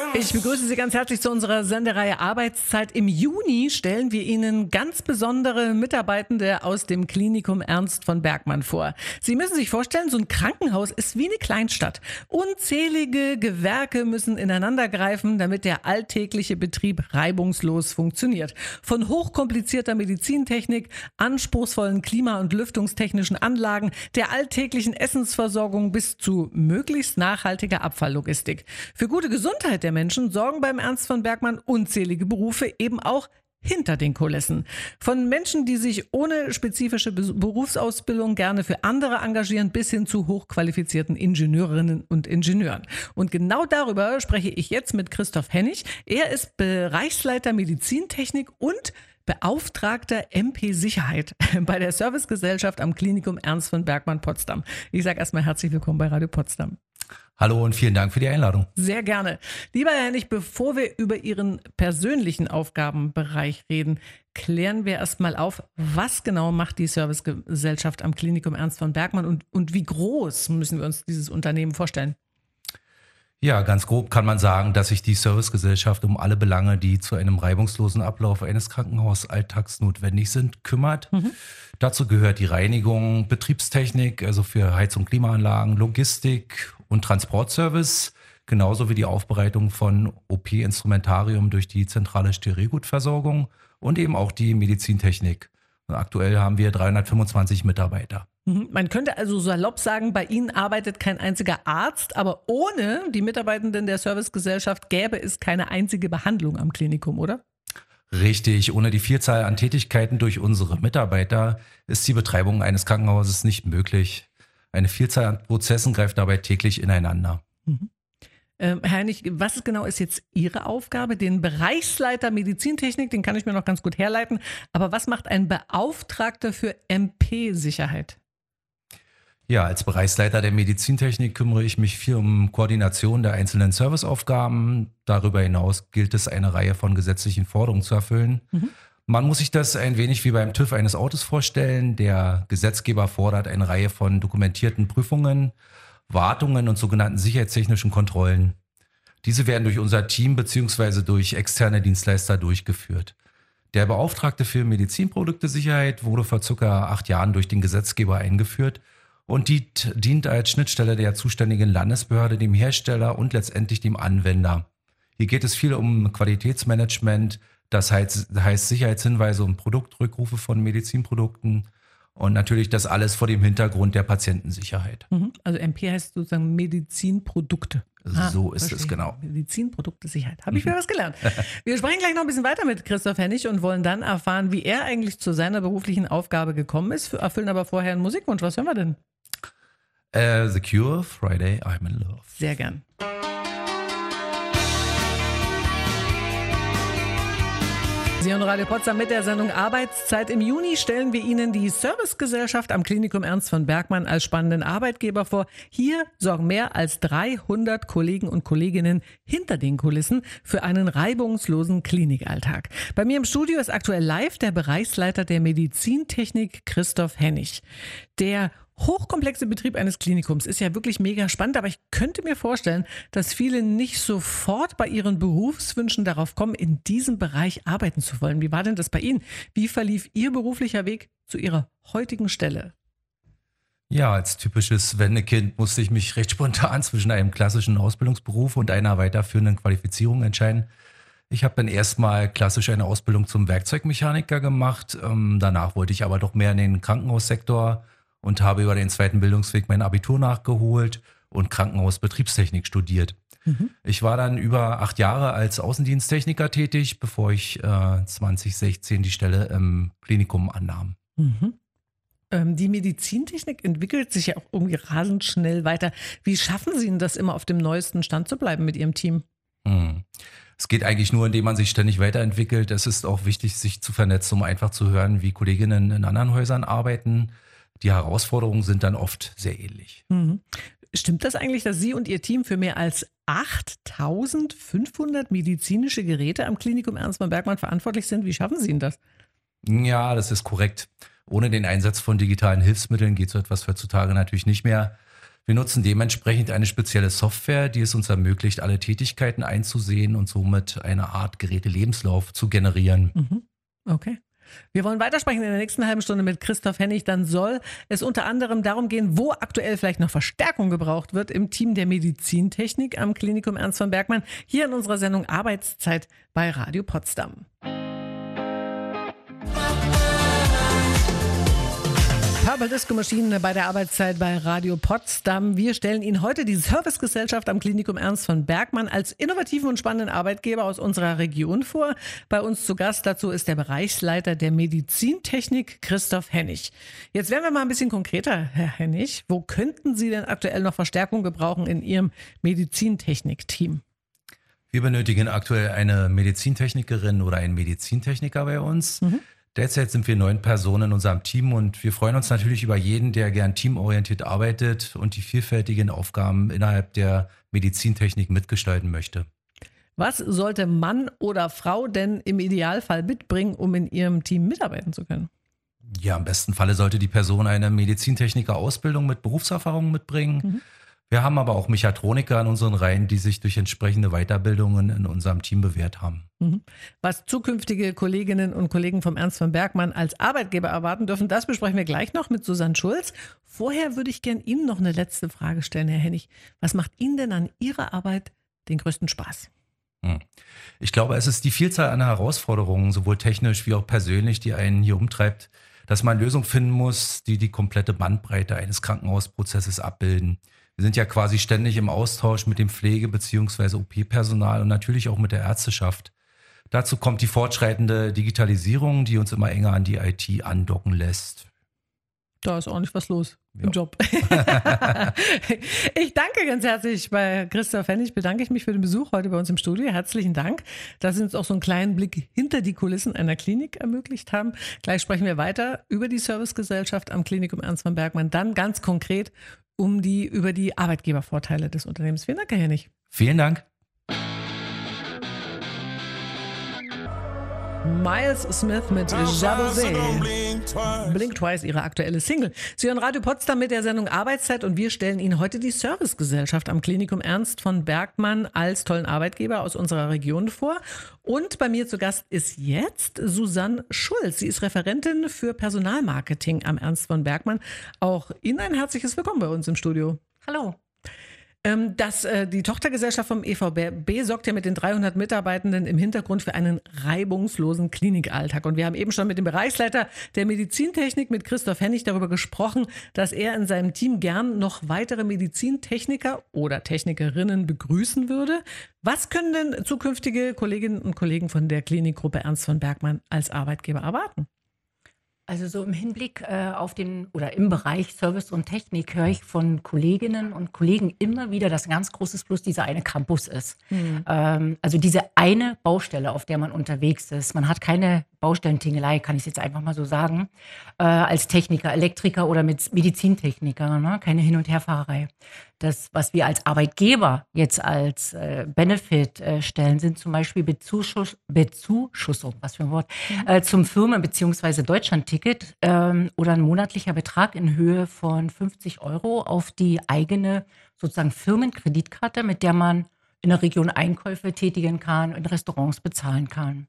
Ich begrüße Sie ganz herzlich zu unserer Sendereihe Arbeitszeit. Im Juni stellen wir Ihnen ganz besondere Mitarbeitende aus dem Klinikum Ernst von Bergmann vor. Sie müssen sich vorstellen, so ein Krankenhaus ist wie eine Kleinstadt. Unzählige Gewerke müssen ineinandergreifen, damit der alltägliche Betrieb reibungslos funktioniert. Von hochkomplizierter Medizintechnik, anspruchsvollen Klima- und lüftungstechnischen Anlagen, der alltäglichen Essensversorgung bis zu möglichst nachhaltiger Abfalllogistik. Für gute Gesundheit der Menschen sorgen beim Ernst von Bergmann unzählige Berufe eben auch hinter den Kulissen. Von Menschen, die sich ohne spezifische Berufsausbildung gerne für andere engagieren, bis hin zu hochqualifizierten Ingenieurinnen und Ingenieuren. Und genau darüber spreche ich jetzt mit Christoph Hennig. Er ist Bereichsleiter Medizintechnik und Beauftragter MP-Sicherheit bei der Servicegesellschaft am Klinikum Ernst von Bergmann Potsdam. Ich sage erstmal herzlich willkommen bei Radio Potsdam. Hallo und vielen Dank für die Einladung. Sehr gerne. Lieber Herr Hennig, bevor wir über Ihren persönlichen Aufgabenbereich reden, klären wir erstmal auf, was genau macht die Servicegesellschaft am Klinikum Ernst von Bergmann und wie groß müssen wir uns dieses Unternehmen vorstellen? Ja, ganz grob kann man sagen, dass sich die Servicegesellschaft um alle Belange, die zu einem reibungslosen Ablauf eines Krankenhausalltags notwendig sind, kümmert. Dazu gehört die Reinigung, Betriebstechnik, also für Heizung, Klimaanlagen, Logistik und Transportservice, genauso wie die Aufbereitung von OP-Instrumentarium durch die zentrale Sterilgutversorgung und eben auch die Medizintechnik. Aktuell haben wir 325 Mitarbeiter. Man könnte also salopp sagen, bei Ihnen arbeitet kein einziger Arzt, aber ohne die Mitarbeitenden der Servicegesellschaft gäbe es keine einzige Behandlung am Klinikum, oder? Richtig, ohne die Vielzahl an Tätigkeiten durch unsere Mitarbeiter ist die Betreibung eines Krankenhauses nicht möglich. Eine Vielzahl an Prozessen greift dabei täglich ineinander. Herr Hennig, was genau ist jetzt Ihre Aufgabe? Den Bereichsleiter Medizintechnik, den kann ich mir noch ganz gut herleiten. Aber was macht ein Beauftragter für MP-Sicherheit? Ja, als Bereichsleiter der Medizintechnik kümmere ich mich viel um Koordination der einzelnen Serviceaufgaben. Darüber hinaus gilt es, eine Reihe von gesetzlichen Forderungen zu erfüllen. Man muss sich das ein wenig wie beim TÜV eines Autos vorstellen. Der Gesetzgeber fordert eine Reihe von dokumentierten Prüfungen, Wartungen und sogenannten sicherheitstechnischen Kontrollen. Diese werden durch unser Team bzw. durch externe Dienstleister durchgeführt. Der Beauftragte für Medizinproduktesicherheit wurde vor ca. 8 Jahren durch den Gesetzgeber eingeführt und dient als Schnittstelle der zuständigen Landesbehörde, dem Hersteller und letztendlich dem Anwender. Hier geht es viel um Qualitätsmanagement, das heißt Sicherheitshinweise und Produktrückrufe von Medizinprodukten und natürlich das alles vor dem Hintergrund der Patientensicherheit. Also MP heißt sozusagen Medizinprodukte. So ist es, genau. Medizinproduktesicherheit. Habe ich wieder was gelernt. Wir sprechen gleich noch ein bisschen weiter mit Christoph Hennig und wollen dann erfahren, wie er eigentlich zu seiner beruflichen Aufgabe gekommen ist. Erfüllen aber vorher einen Musikwunsch. Was hören wir denn? The Cure, Friday, I'm in Love. Sehr gern. Sie hören Radio Potsdam mit der Sendung Arbeitszeit. Im Juni stellen wir Ihnen die Servicegesellschaft am Klinikum Ernst von Bergmann als spannenden Arbeitgeber vor. Hier sorgen mehr als 300 Kollegen und Kolleginnen hinter den Kulissen für einen reibungslosen Klinikalltag. Bei mir im Studio ist aktuell live der Bereichsleiter der Medizintechnik, Christoph Hennig. Der hochkomplexe Betrieb eines Klinikums ist ja wirklich mega spannend, aber ich könnte mir vorstellen, dass viele nicht sofort bei ihren Berufswünschen darauf kommen, in diesem Bereich arbeiten zu wollen. Wie war denn das bei Ihnen? Wie verlief Ihr beruflicher Weg zu Ihrer heutigen Stelle? Ja, als typisches Wendekind musste ich mich recht spontan zwischen einem klassischen Ausbildungsberuf und einer weiterführenden Qualifizierung entscheiden. Ich habe dann erstmal klassisch eine Ausbildung zum Werkzeugmechaniker gemacht. Danach wollte ich aber doch mehr in den Krankenhaussektor und habe über den zweiten Bildungsweg mein Abitur nachgeholt und Krankenhausbetriebstechnik studiert. Ich war dann über 8 Jahre als Außendiensttechniker tätig, bevor ich 2016 die Stelle im Klinikum annahm. Die Medizintechnik entwickelt sich ja auch irgendwie rasend schnell weiter. Wie schaffen Sie denn das, immer auf dem neuesten Stand zu bleiben mit Ihrem Team? Es geht eigentlich nur, indem man sich ständig weiterentwickelt. Es ist auch wichtig, sich zu vernetzen, um einfach zu hören, wie Kolleginnen in anderen Häusern arbeiten. Die Herausforderungen sind dann oft sehr ähnlich. Stimmt das eigentlich, dass Sie und Ihr Team für mehr als 8.500 medizinische Geräte am Klinikum Ernst von Bergmann verantwortlich sind? Wie schaffen Sie denn das? Ja, das ist korrekt. Ohne den Einsatz von digitalen Hilfsmitteln geht so etwas heutzutage natürlich nicht mehr. Wir nutzen dementsprechend eine spezielle Software, die es uns ermöglicht, alle Tätigkeiten einzusehen und somit eine Art Geräte-Lebenslauf zu generieren. Mhm. Okay. Wir wollen weitersprechen in der nächsten halben Stunde mit Christoph Hennig. Dann soll es unter anderem darum gehen, wo aktuell vielleicht noch Verstärkung gebraucht wird im Team der Medizintechnik am Klinikum Ernst von Bergmann. Hier in unserer Sendung Arbeitszeit bei Radio Potsdam. Purple Disco Machine bei der Arbeitszeit bei Radio Potsdam. Wir stellen Ihnen heute die Servicegesellschaft am Klinikum Ernst von Bergmann als innovativen und spannenden Arbeitgeber aus unserer Region vor. Bei uns zu Gast dazu ist der Bereichsleiter der Medizintechnik, Christoph Hennig. Jetzt werden wir mal ein bisschen konkreter, Herr Hennig. Wo könnten Sie denn aktuell noch Verstärkung gebrauchen in Ihrem Medizintechnik-Team? Wir benötigen aktuell eine Medizintechnikerin oder einen Medizintechniker bei uns. Derzeit sind wir 9 Personen in unserem Team und wir freuen uns natürlich über jeden, der gern teamorientiert arbeitet und die vielfältigen Aufgaben innerhalb der Medizintechnik mitgestalten möchte. Was sollte Mann oder Frau denn im Idealfall mitbringen, um in Ihrem Team mitarbeiten zu können? Ja, im besten Falle sollte die Person eine Medizintechniker-Ausbildung mit Berufserfahrung mitbringen. Wir haben aber auch Mechatroniker in unseren Reihen, die sich durch entsprechende Weiterbildungen in unserem Team bewährt haben. Was zukünftige Kolleginnen und Kollegen vom Ernst von Bergmann als Arbeitgeber erwarten dürfen, das besprechen wir gleich noch mit Susanne Schulz. Vorher würde ich gerne Ihnen noch eine letzte Frage stellen, Herr Hennig. Was macht Ihnen denn an Ihrer Arbeit den größten Spaß? Ich glaube, es ist die Vielzahl an Herausforderungen, sowohl technisch wie auch persönlich, die einen hier umtreibt, dass man Lösungen finden muss, die die komplette Bandbreite eines Krankenhausprozesses abbilden. Wir sind ja quasi ständig im Austausch mit dem Pflege- bzw. OP-Personal und natürlich auch mit der Ärzteschaft. Dazu kommt die fortschreitende Digitalisierung, die uns immer enger an die IT andocken lässt. Da ist ordentlich was los im Job. Ich danke ganz herzlich bei Christoph Hennig, bedanke ich mich für den Besuch heute bei uns im Studio. Herzlichen Dank, dass Sie uns auch so einen kleinen Blick hinter die Kulissen einer Klinik ermöglicht haben. Gleich sprechen wir weiter über die Servicegesellschaft am Klinikum Ernst von Bergmann, dann ganz konkret über die Arbeitgebervorteile des Unternehmens. Vielen Dank, Herr Hennig. Vielen Dank. Miles Smith mit Jabosé. Blink Twice, ihre aktuelle Single. Sie hören Radio Potsdam mit der Sendung Arbeitszeit und wir stellen Ihnen heute die Servicegesellschaft am Klinikum Ernst von Bergmann als tollen Arbeitgeber aus unserer Region vor. Und bei mir zu Gast ist jetzt Susanne Schulz. Sie ist Referentin für Personalmarketing am Ernst von Bergmann. Auch Ihnen ein herzliches Willkommen bei uns im Studio. Hallo. Die Tochtergesellschaft vom EVB sorgt ja mit den 300 Mitarbeitenden im Hintergrund für einen reibungslosen Klinikalltag. Und wir haben eben schon mit dem Bereichsleiter der Medizintechnik, mit Christoph Hennig, darüber gesprochen, dass er in seinem Team gern noch weitere Medizintechniker oder Technikerinnen begrüßen würde. Was können denn zukünftige Kolleginnen und Kollegen von der Klinikgruppe Ernst von Bergmann als Arbeitgeber erwarten? Also so im Hinblick auf im Bereich Service und Technik höre ich von Kolleginnen und Kollegen immer wieder, dass ein ganz großes Plus dieser eine Campus ist. Also diese eine Baustelle, auf der man unterwegs ist. Man hat keine Baustellentingelei, kann ich es jetzt einfach mal so sagen, als Techniker, Elektriker oder mit Medizintechniker, ne? Keine Hin- und Herfahrerei. Das, was wir als Arbeitgeber jetzt als Benefit stellen, sind zum Beispiel Bezuschussung, was für ein Wort, zum Firmen- bzw. Deutschlandticket oder ein monatlicher Betrag in Höhe von 50 € auf die eigene sozusagen Firmenkreditkarte, mit der man in der Region Einkäufe tätigen kann, in Restaurants bezahlen kann.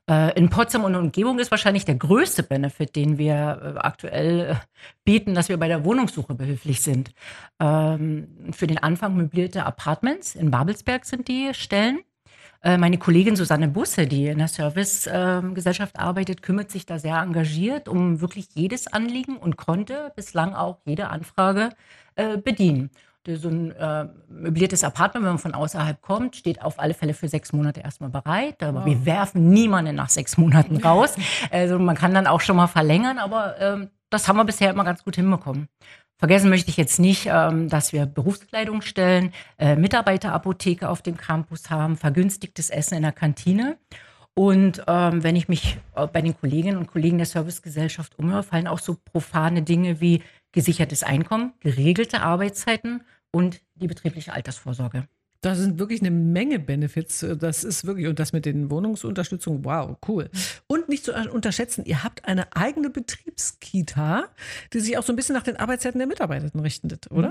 In Potsdam und Umgebung ist wahrscheinlich der größte Benefit, den wir aktuell bieten, dass wir bei der Wohnungssuche behilflich sind. Für den Anfang möblierte Apartments in Babelsberg sind die Stellen. Meine Kollegin Susanne Busse, die in der Servicegesellschaft arbeitet, kümmert sich da sehr engagiert um wirklich jedes Anliegen und konnte bislang auch jede Anfrage bedienen. So ein möbliertes Apartment, wenn man von außerhalb kommt, steht auf alle Fälle für 6 Monate erstmal bereit. Aber wir werfen niemanden nach 6 Monaten raus. Also man kann dann auch schon mal verlängern, aber das haben wir bisher immer ganz gut hinbekommen. Vergessen möchte ich jetzt nicht, dass wir Berufskleidung stellen, Mitarbeiterapotheke auf dem Campus haben, vergünstigtes Essen in der Kantine. Und wenn ich mich bei den Kolleginnen und Kollegen der Servicegesellschaft umhöre, fallen auch so profane Dinge wie gesichertes Einkommen, geregelte Arbeitszeiten und die betriebliche Altersvorsorge. Das sind wirklich eine Menge Benefits. Das ist wirklich, und das mit den Wohnungsunterstützung, wow, cool. Und nicht zu unterschätzen, ihr habt eine eigene Betriebskita, die sich auch so ein bisschen nach den Arbeitszeiten der Mitarbeitenden richtet, oder?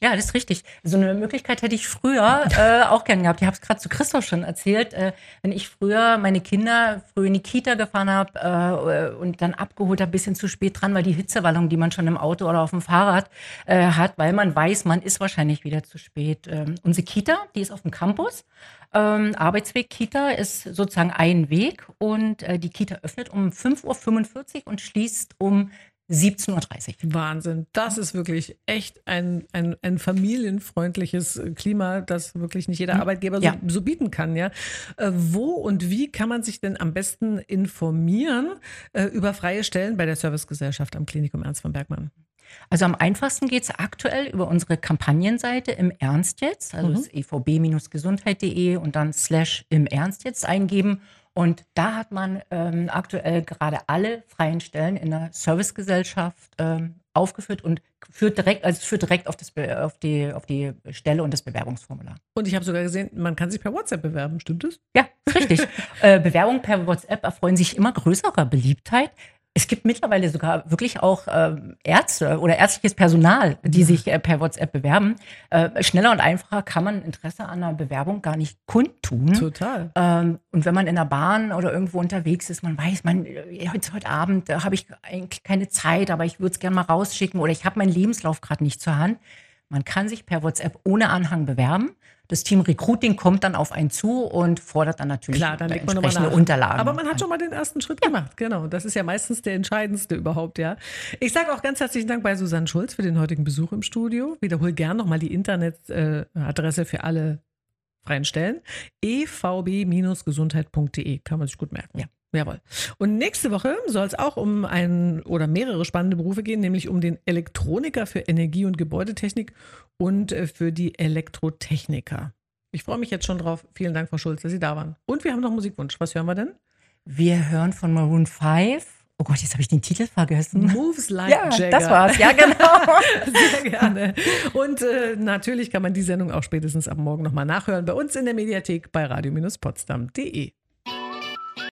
Ja, das ist richtig. So eine Möglichkeit hätte ich früher auch gern gehabt. Ich habe es gerade zu Christoph schon erzählt. Wenn ich früher meine Kinder in die Kita gefahren habe und dann abgeholt habe, ein bisschen zu spät dran, weil die Hitzewallung, die man schon im Auto oder auf dem Fahrrad hat, weil man weiß, man ist wahrscheinlich wieder zu spät. Unsere Kita, die ist auf dem Campus. Arbeitsweg Kita ist sozusagen ein Weg und die Kita öffnet um 5:45 Uhr und schließt um 17:30 Uhr. Wahnsinn. Das ist wirklich echt ein familienfreundliches Klima, das wirklich nicht jeder Arbeitgeber so bieten kann. Ja? Wo und wie kann man sich denn am besten informieren über freie Stellen bei der Servicegesellschaft am Klinikum Ernst von Bergmann? Also am einfachsten geht es aktuell über unsere Kampagnenseite im Ernst jetzt, also das evb-gesundheit.de und dann /im Ernst jetzt eingeben. Und da hat man aktuell gerade alle freien Stellen in der Servicegesellschaft aufgeführt und führt direkt auf die Stelle und das Bewerbungsformular. Und ich habe sogar gesehen, man kann sich per WhatsApp bewerben, stimmt das? Ja, ist richtig. Bewerbungen per WhatsApp erfreuen sich immer größerer Beliebtheit. Es gibt mittlerweile sogar wirklich auch Ärzte oder ärztliches Personal, die sich per WhatsApp bewerben. Schneller und einfacher kann man Interesse an einer Bewerbung gar nicht kundtun. Total. Und wenn man in der Bahn oder irgendwo unterwegs ist, man weiß, heute Abend habe ich eigentlich keine Zeit, aber ich würde es gerne mal rausschicken oder ich habe meinen Lebenslauf gerade nicht zur Hand. Man kann sich per WhatsApp ohne Anhang bewerben. Das Team Recruiting kommt dann auf einen zu und fordert dann natürlich entsprechende Unterlagen. Aber man hat schon mal den ersten Schritt gemacht, genau. Das ist ja meistens der entscheidendste überhaupt, ja. Ich sage auch ganz herzlichen Dank bei Susanne Schulz für den heutigen Besuch im Studio. Wiederhole gern nochmal die Internetadresse für alle freien Stellen. evb-gesundheit.de, kann man sich gut merken. Ja. Jawohl. Und nächste Woche soll es auch um ein oder mehrere spannende Berufe gehen, nämlich um den Elektroniker für Energie- und Gebäudetechnik und für die Elektrotechniker. Ich freue mich jetzt schon drauf. Vielen Dank, Frau Schulz, dass Sie da waren. Und wir haben noch einen Musikwunsch. Was hören wir denn? Wir hören von Maroon 5. Oh Gott, jetzt habe ich den Titel vergessen. Moves Like Jagger. Das war's. Ja, genau. Sehr gerne. Und natürlich kann man die Sendung auch spätestens ab morgen nochmal nachhören bei uns in der Mediathek bei radio-potsdam.de.